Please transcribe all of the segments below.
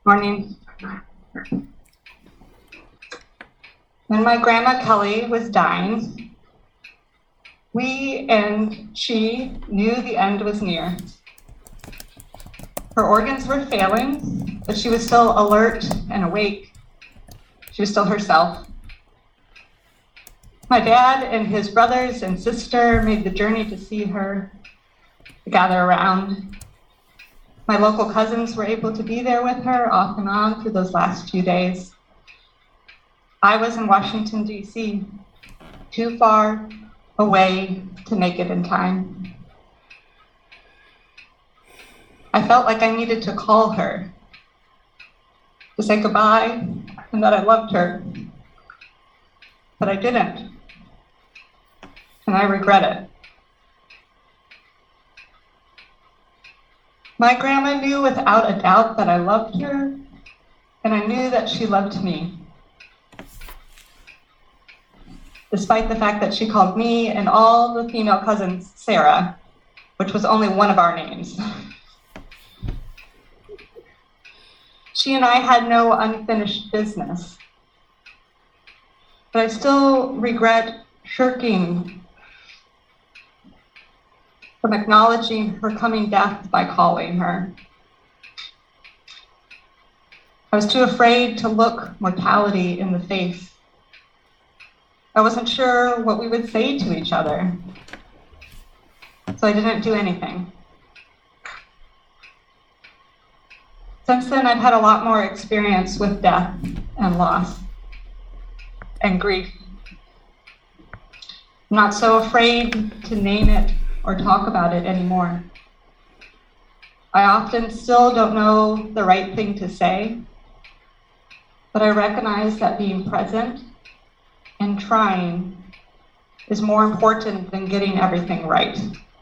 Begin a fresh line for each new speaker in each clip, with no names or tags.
Morning. When my grandma Kelly was dying, we and she knew the end was near. Her organs were failing, but she was still alert and awake. She was still herself. My dad and his brothers and sister made the journey to see her, to gather around. My local cousins were able to be there with her off and on through those last few days. I was in Washington, D.C., too far away to make it in time. I felt like I needed to call her, to say goodbye and that I loved her, but I didn't, and I regret it. My grandma knew without a doubt that I loved her, and I knew that she loved me. Despite the fact that she called me and all the female cousins Sarah, which was only one of our names. She and I had no unfinished business, but I still regret shirking from acknowledging her coming death by calling her. I was too afraid to look mortality in the face. I wasn't sure what we would say to each other, so I didn't do anything. Since then, I've had a lot more experience with death and loss and grief. I'm not so afraid to name it or talk about it anymore. I often still don't know the right thing to say, but I recognize that being present and trying is more important than getting everything right.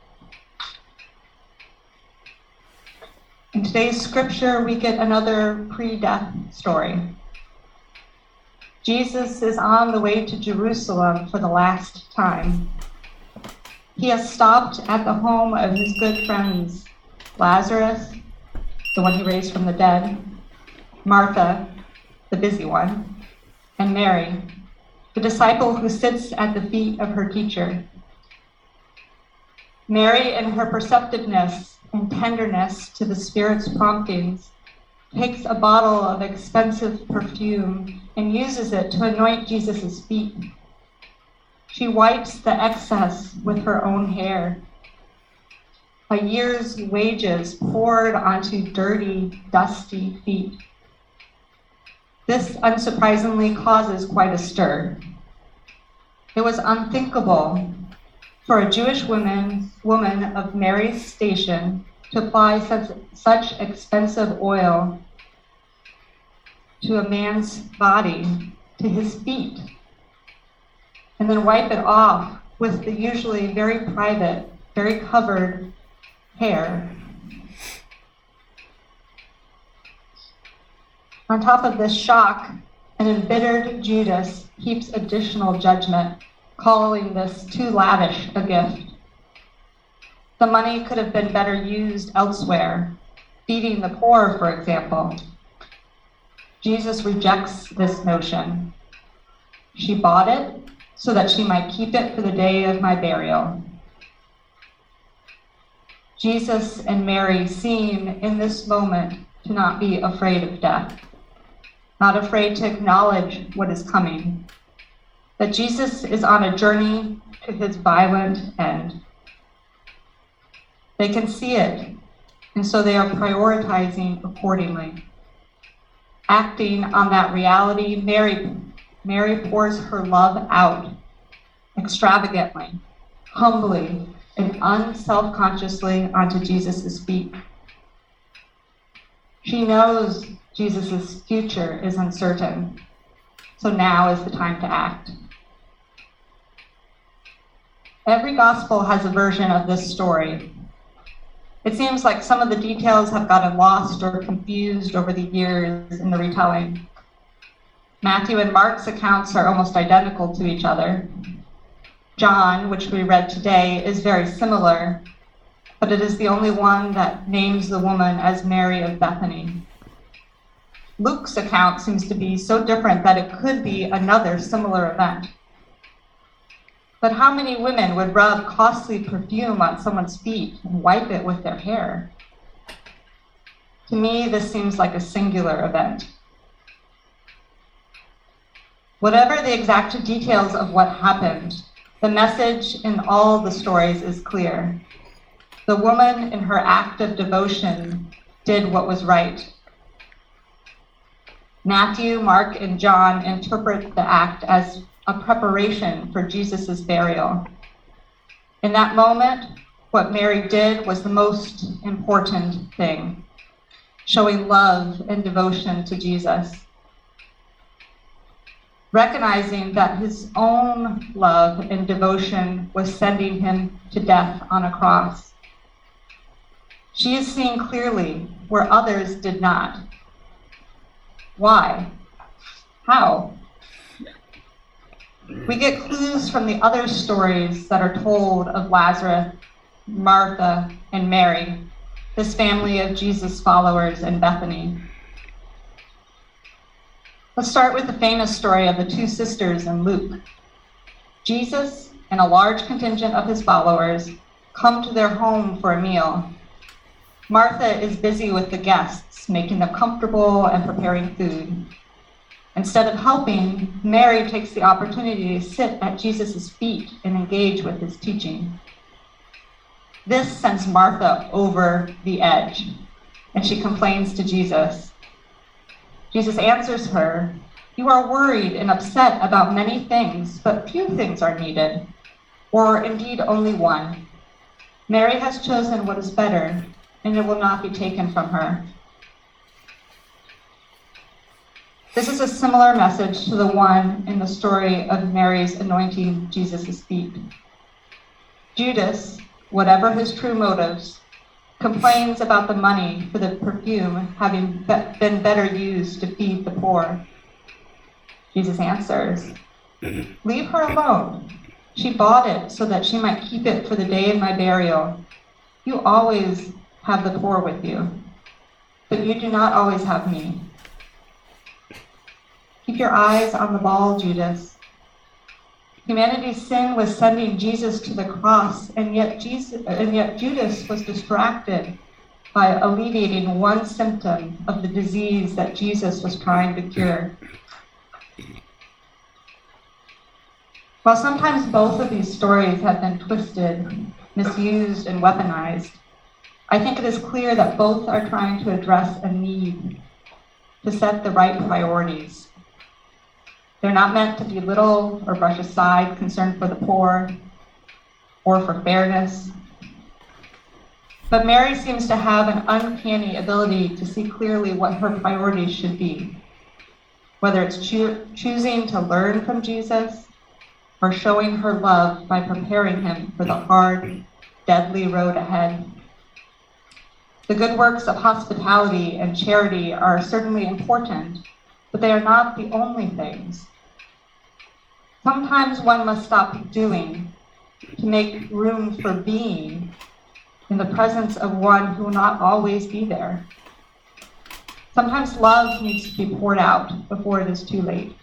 In today's scripture, we get another pre-death story. Jesus is on the way to Jerusalem for the last time. He has stopped at the home of his good friends, Lazarus, the one he raised from the dead, Martha, the busy one, and Mary, the disciple who sits at the feet of her teacher. Mary, in her perceptiveness and tenderness to the Spirit's promptings, takes a bottle of expensive perfume and uses it to anoint Jesus' feet. She wipes the excess with her own hair. A year's wages poured onto dirty, dusty feet. This unsurprisingly causes quite a stir. It was unthinkable for a Jewish woman of Mary's station to apply such expensive oil to a man's body, to his feet, and then wipe it off with the usually very private, very covered hair. On top of this shock, an embittered Judas heaps additional judgment, calling this too lavish a gift. The money could have been better used elsewhere, feeding the poor, for example. Jesus rejects this notion. She bought it so that she might keep it for the day of my burial. Jesus and Mary seem in this moment to not be afraid of death, not afraid to acknowledge what is coming, that Jesus is on a journey to his violent end. They can see it, and so they are prioritizing accordingly. Acting on that reality, Mary pours her love out extravagantly, humbly, and unselfconsciously onto Jesus' feet. She knows Jesus' future is uncertain, so now is the time to act. Every gospel has a version of this story. It seems like some of the details have gotten lost or confused over the years in the retelling. Matthew and Mark's accounts are almost identical to each other. John, which we read today, is very similar, but it is the only one that names the woman as Mary of Bethany. Luke's account seems to be so different that it could be another similar event. But how many women would rub costly perfume on someone's feet and wipe it with their hair? To me, this seems like a singular event. Whatever the exact details of what happened, the message in all the stories is clear. The woman, in her act of devotion, did what was right. Matthew, Mark, and John interpret the act as a preparation for Jesus' burial. In that moment, what Mary did was the most important thing, showing love and devotion to Jesus. Recognizing that his own love and devotion was sending him to death on a cross. She is seeing clearly where others did not. Why? How? We get clues from the other stories that are told of Lazarus, Martha, and Mary, this family of Jesus followers in Bethany. Let's start with the famous story of the two sisters in Luke. Jesus and a large contingent of his followers come to their home for a meal. Martha is busy with the guests, making them comfortable and preparing food. Instead of helping, Mary takes the opportunity to sit at Jesus' feet and engage with his teaching. This sends Martha over the edge, and she complains to Jesus. Jesus answers her, "You are worried and upset about many things, but few things are needed, or indeed only one. Mary has chosen what is better, and it will not be taken from her." This is a similar message to the one in the story of Mary's anointing Jesus' feet. Judas, whatever his true motives, complains about the money for the perfume having been better used to feed the poor. Jesus answers, "Leave her alone. She bought it so that she might keep it for the day of my burial. You always have the poor with you, but you do not always have me. Keep your eyes on the ball, Judas." Humanity's sin was sending Jesus to the cross, and yet Judas was distracted by alleviating one symptom of the disease that Jesus was trying to cure. While sometimes both of these stories have been twisted, misused, and weaponized, I think it is clear that both are trying to address a need to set the right priorities. They're not meant to belittle or brush aside concern for the poor or for fairness. But Mary seems to have an uncanny ability to see clearly what her priorities should be, whether it's choosing to learn from Jesus or showing her love by preparing him for the hard, deadly road ahead. The good works of hospitality and charity are certainly important, but they are not the only things. Sometimes one must stop doing to make room for being in the presence of one who will not always be there. Sometimes love needs to be poured out before it is too late.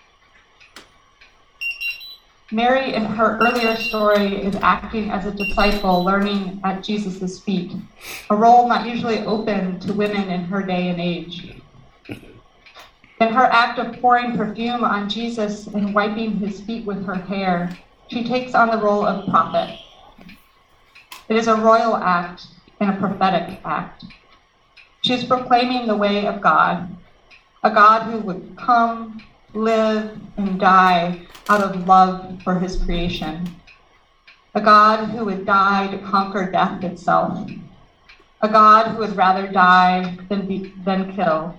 Mary, in her earlier story, is acting as a disciple, learning at Jesus' feet, a role not usually open to women in her day and age. In her act of pouring perfume on Jesus and wiping his feet with her hair, she takes on the role of prophet. It is a royal act and a prophetic act. She is proclaiming the way of God, a God who would come, live, and die out of love for his creation, a God who would die to conquer death itself, a God who would rather die than kill.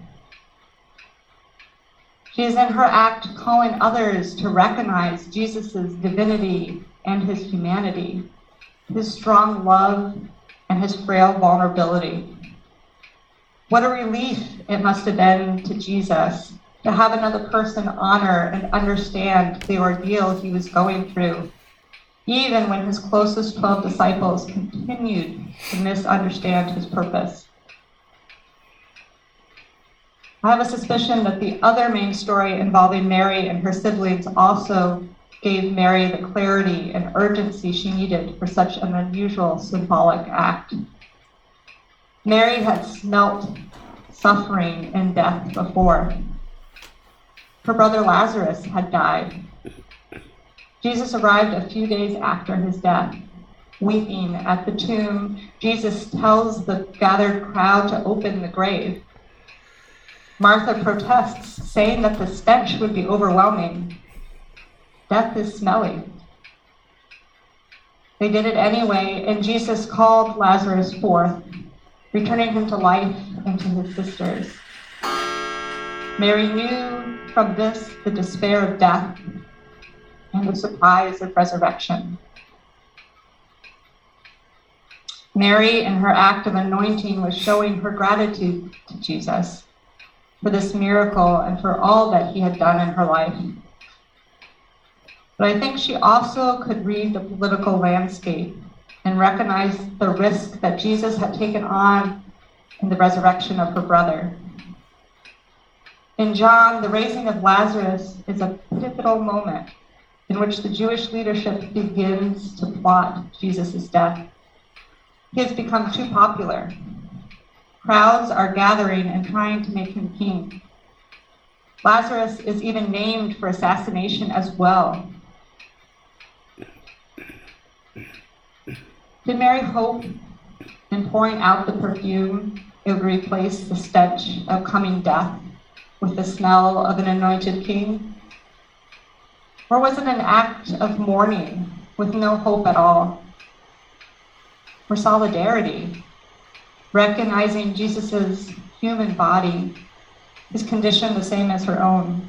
She is in her act calling others to recognize Jesus' divinity and his humanity, his strong love and his frail vulnerability. What a relief it must have been to Jesus to have another person honor and understand the ordeal he was going through, even when his closest 12 disciples continued to misunderstand his purpose. I have a suspicion that the other main story involving Mary and her siblings also gave Mary the clarity and urgency she needed for such an unusual symbolic act. Mary had smelt suffering and death before. Her brother Lazarus had died. Jesus arrived a few days after his death. Weeping at the tomb, Jesus tells the gathered crowd to open the grave. Martha protests, saying that the stench would be overwhelming. Death is smelly. They did it anyway, and Jesus called Lazarus forth, returning him to life and to his sisters. Mary knew from this the despair of death and the surprise of resurrection. Mary, in her act of anointing, was showing her gratitude to Jesus for this miracle and for all that he had done in her life. But I think she also could read the political landscape and recognize the risk that Jesus had taken on in the resurrection of her brother. In John, the raising of Lazarus is a pivotal moment in which the Jewish leadership begins to plot Jesus' death. He has become too popular. Crowds are gathering and trying to make him king. Lazarus is even named for assassination as well. Did Mary hope in pouring out the perfume it would replace the stench of coming death with the smell of an anointed king? Or was it an act of mourning with no hope at all? Or solidarity, recognizing Jesus' human body, his condition the same as her own?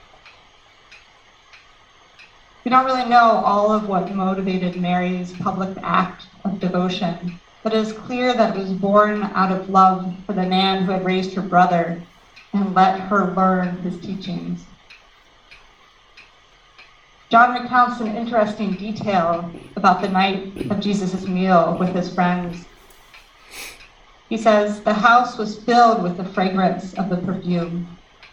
We don't really know all of what motivated Mary's public act of devotion, but it is clear that it was born out of love for the man who had raised her brother and let her learn his teachings. John recounts an interesting detail about the night of Jesus' meal with his friends. He says, the house was filled with the fragrance of the perfume.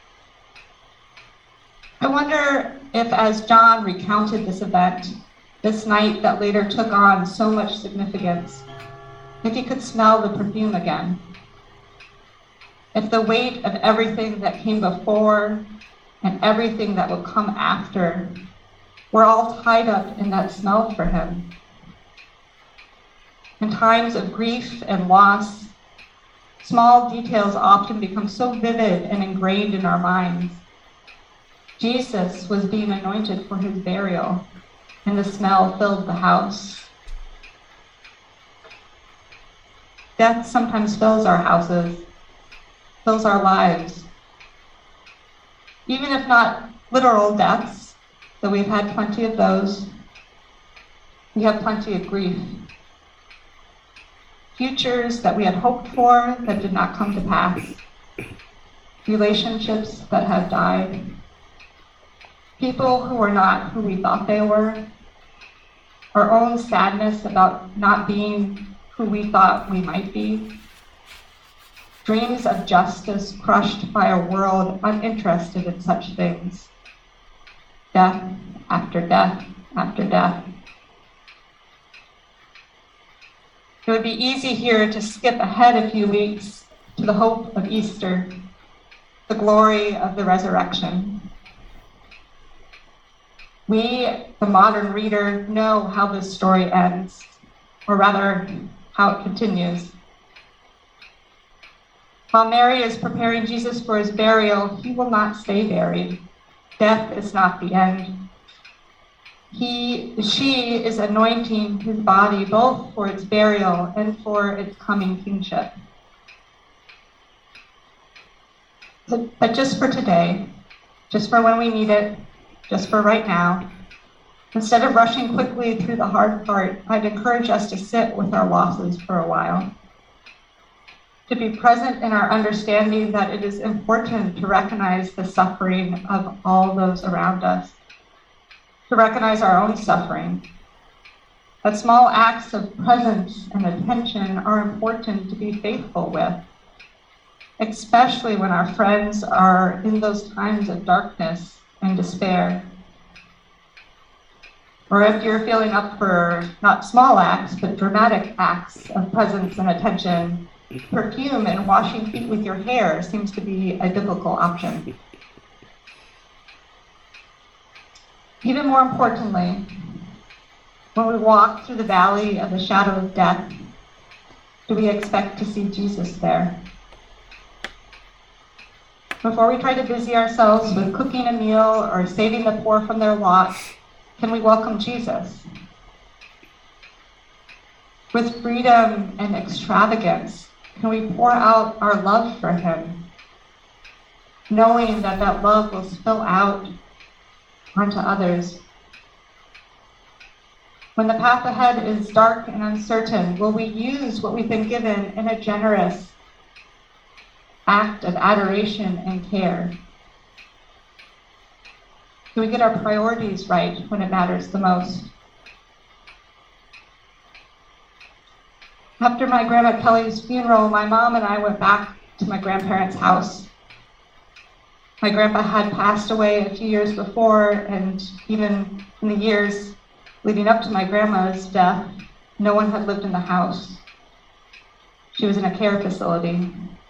I wonder if, as John recounted this event, this night that later took on so much significance, if he could smell the perfume again. If the weight of everything that came before and everything that would come after were all tied up in that smell for him. In times of grief and loss, small details often become so vivid and ingrained in our minds. Jesus was being anointed for his burial, and the smell filled the house. Death sometimes fills our houses, fills our lives. Even if not literal deaths, though we've had plenty of those, we have plenty of grief. Futures that we had hoped for that did not come to pass. Relationships that have died. People who were not who we thought they were. Our own sadness about not being who we thought we might be. Dreams of justice crushed by a world uninterested in such things. Death after death after death. It would be easy here to skip ahead a few weeks to the hope of Easter, the glory of the resurrection. We, the modern reader, know how this story ends, or rather, how it continues. While Mary is preparing Jesus for his burial, he will not stay buried. Death is not the end. She is anointing his body both for its burial and for its coming kingship. But just for today, just for when we need it, just for right now, instead of rushing quickly through the hard part, I'd encourage us to sit with our losses for a while. To be present in our understanding that it is important to recognize the suffering of all those around us. To recognize our own suffering. That small acts of presence and attention are important to be faithful with. especially when our friends are in those times of darkness and despair. Or if you're feeling up for not small acts, but dramatic acts of presence and attention, perfume and washing feet with your hair seems to be a biblical option. Even more importantly, when we walk through the valley of the shadow of death, do we expect to see Jesus there? Before we try to busy ourselves with cooking a meal or saving the poor from their lot, can we welcome Jesus? With freedom and extravagance, can we pour out our love for him, knowing that that love will spill out onto others? When the path ahead is dark and uncertain, will we use what we've been given in a generous act of adoration and care? Do we get our priorities right when it matters the most? After my Grandma Kelly's funeral, my mom and I went back to my grandparents' house. My grandpa had passed away a few years before, and even in the years leading up to my grandma's death, no one had lived in the house. She was in a care facility.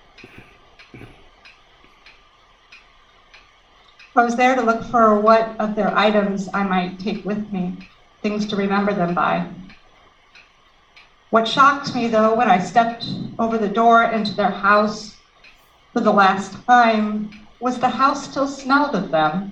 I was there to look for what of their items I might take with me, things to remember them by. What shocked me, though, when I stepped over the door into their house for the last time, was the house still smelled of them.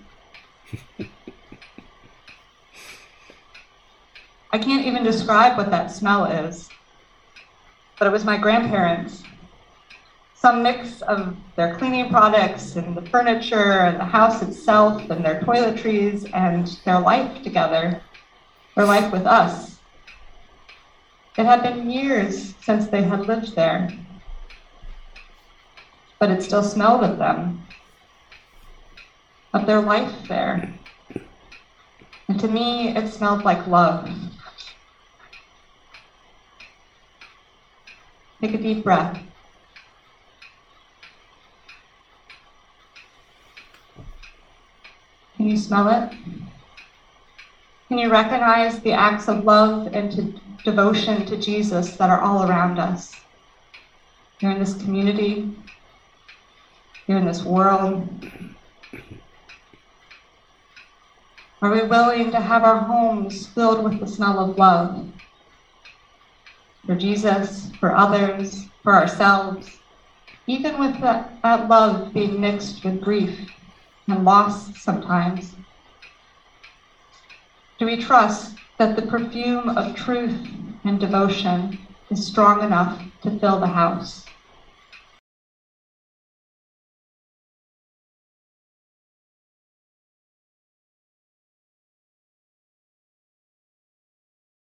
I can't even describe what that smell is, but it was my grandparents. Some mix of their cleaning products and the furniture and the house itself and their toiletries and their life together, their life with us. It had been years since they had lived there, but it still smelled of them, of their life there. And to me, it smelled like love. Take a deep breath. Can you smell it? Can you recognize the acts of love and devotion to Jesus that are all around us? You're in this community. You're in this world. Are we willing to have our homes filled with the smell of love? For Jesus, for others, for ourselves, even with that love being mixed with grief and loss sometimes. Do we trust that the perfume of truth and devotion is strong enough to fill the house?